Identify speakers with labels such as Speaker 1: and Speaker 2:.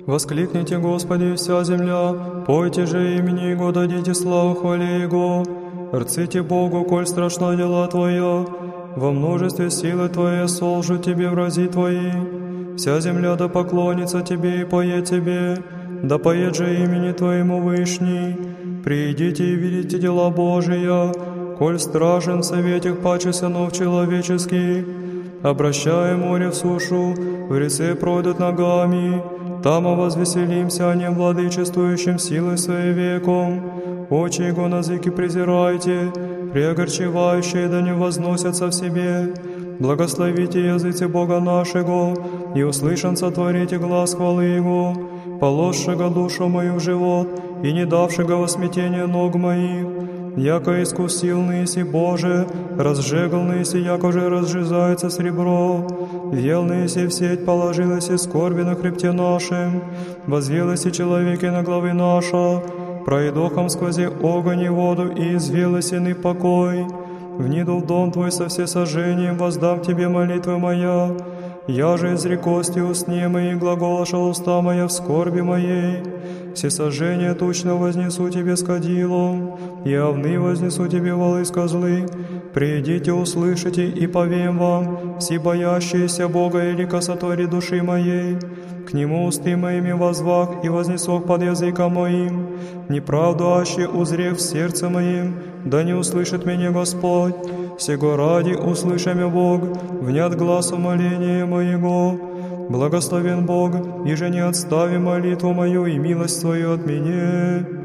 Speaker 1: Воскликните, Господи, вся земля, пойте же имени Его, дадите славу хвале Его. Рците Богу, коль страшна дела Твоя, во множестве силы Твоей солжут Тебе врази Твои. Вся земля да поклонится Тебе и поет Тебе, да поет же имени Твоему Вышний. Придите и видите дела Божия, коль стражен в советях паче сынов человеческих. Обращая море в сушу, в реце пройдут ногами, там возвеселимся о нем владычествующим силой своей веком. Очи Его на языки презирайте, преогорчевающие да не возносятся в себе. Благословите языцы Бога нашего, и услышан сотворите глаз хвалы Его, положшего душу мою в живот, и не давшего во смятение ног моих. Яко искусил ныси Боже, разжегл ныси, яко же разжизается сребро. Вел ныси в сеть, положилась и скорби на хребте нашим, возвелась и человеки на главы наша, пройдохом сквози огонь и воду, и извелась иный покой. Вниду в дом Твой со всесожжением, воздам Тебе молитвы моя. Я же изрекости устне мои, глаголоша уста моя в скорби моей. Всесожжение тучно вознесу Тебе с кадилом, и овны вознесу Тебе волы с козлы. Придите, услышите, и повем вам, все боящиеся Бога и лика сотвори души моей. К Нему усты моими возвах и вознесох под языком моим. Неправду аще узрев в сердце моим, да не услышит меня Господь. Сего ради услыши меня Бог, внят глаз умоления моего. Благословен Бог, и же не отстави молитву мою и милость Твою от меня.